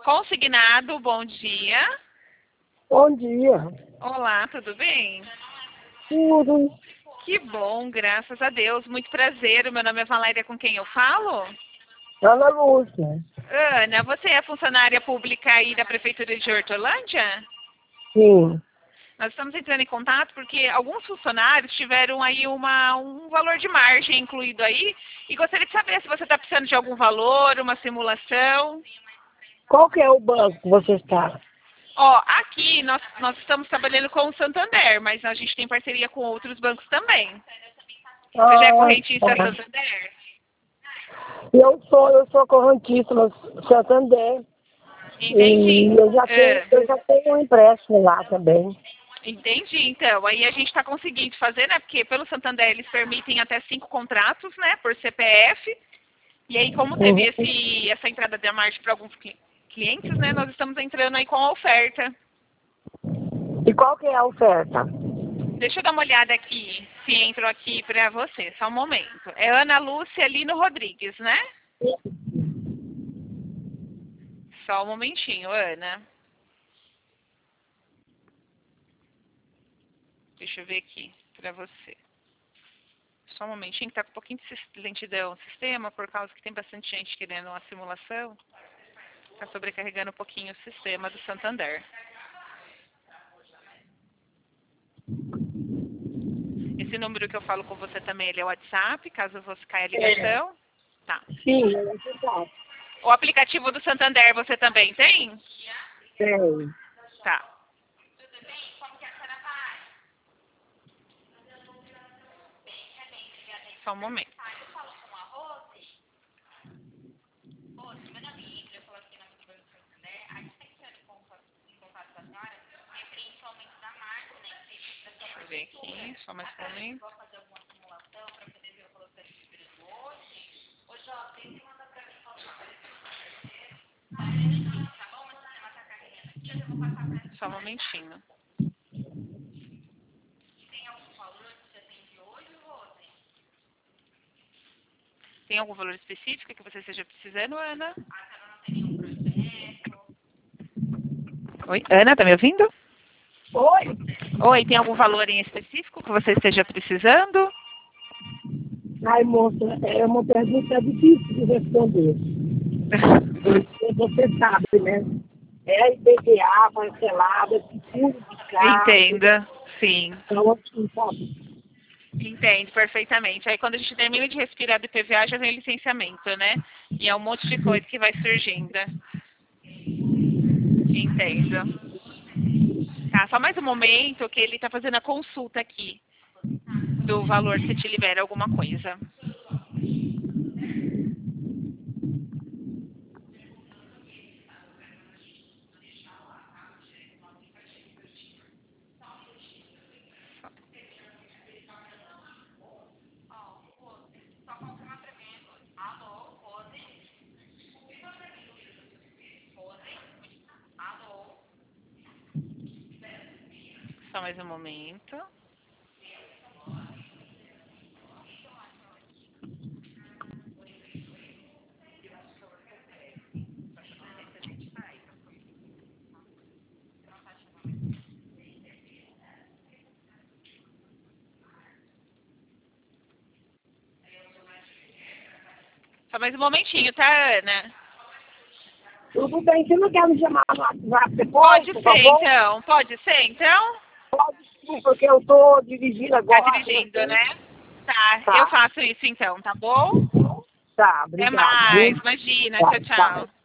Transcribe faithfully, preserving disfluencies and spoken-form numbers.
Consignado, bom dia. Bom dia. Olá, tudo bem? Tudo. Que bom, graças a Deus. Muito prazer. O meu nome é Valéria, com quem eu falo? Ana Lúcia. Ana, você é funcionária pública aí da Prefeitura de Hortolândia? Sim. Nós estamos entrando em contato porque alguns funcionários tiveram aí uma, um valor de margem incluído aí e gostaria de saber se você está precisando de algum valor, uma simulação. Qual que é o banco que você está? Ó, aqui nós, nós estamos trabalhando com o Santander, mas a gente tem parceria com outros bancos também. Você já é Ah, correntista tá. Santander? Eu sou, eu sou correntista no Santander. Entendi. E eu já tenho, É, eu já tenho um empréstimo lá também. entendi, então. Aí a gente está conseguindo fazer, né? Porque pelo Santander eles permitem até cinco contratos, né? Por C P F. E aí, como teve Uhum. esse, essa entrada de margem para alguns cli- clientes, né? Nós estamos entrando aí com a oferta. E qual que é a oferta? Deixa eu dar uma olhada aqui, se entrou aqui para você, só um momento. É Ana Lúcia Lino Rodrigues, né? Só um momentinho, Ana. Deixa eu ver aqui para você. Só um momentinho, que tá com um pouquinho de sis- lentidão no sistema, por causa que tem bastante gente querendo uma simulação. Tá sobrecarregando um pouquinho o sistema do Santander. Esse número que eu falo com você também, ele é o WhatsApp, caso você caia a ligação. Tá. Sim, é verdade. O aplicativo do Santander você também tem? Tem. Tá. Só um momento. Deixa eu ver aqui, só mais um momento. Só um momentinho. Tem algum valor específico que você esteja precisando, Ana? Oi, Ana, tá me ouvindo? Oi? Oi, tem algum valor em específico que você esteja precisando? Ai, moça, é uma pergunta difícil de responder. Porque você sabe, né? É I P V A parcelada, seguro de carro. Entenda, sim. Então, assim, sabe? Entendo perfeitamente. Aí quando a gente termina de respirar do I P V A já vem licenciamento, né? E é um monte de coisa que vai surgindo. Entendo. Tá, só mais um momento que ele tá fazendo a consulta aqui do valor se te libera alguma coisa. Só mais um momento. Só mais um momentinho, tá, Ana? Tudo bem, você não quer me chamar no WhatsApp depois, Pode por ser, favor? então. Pode ser, então? Pode sim, porque eu tô dirigindo Tá agora. dirigindo, né? Tá, eu Tá, faço isso então, tá bom? tá, Até obrigado, mais. viu? Imagina. Tá, Tchau, tá. tchau.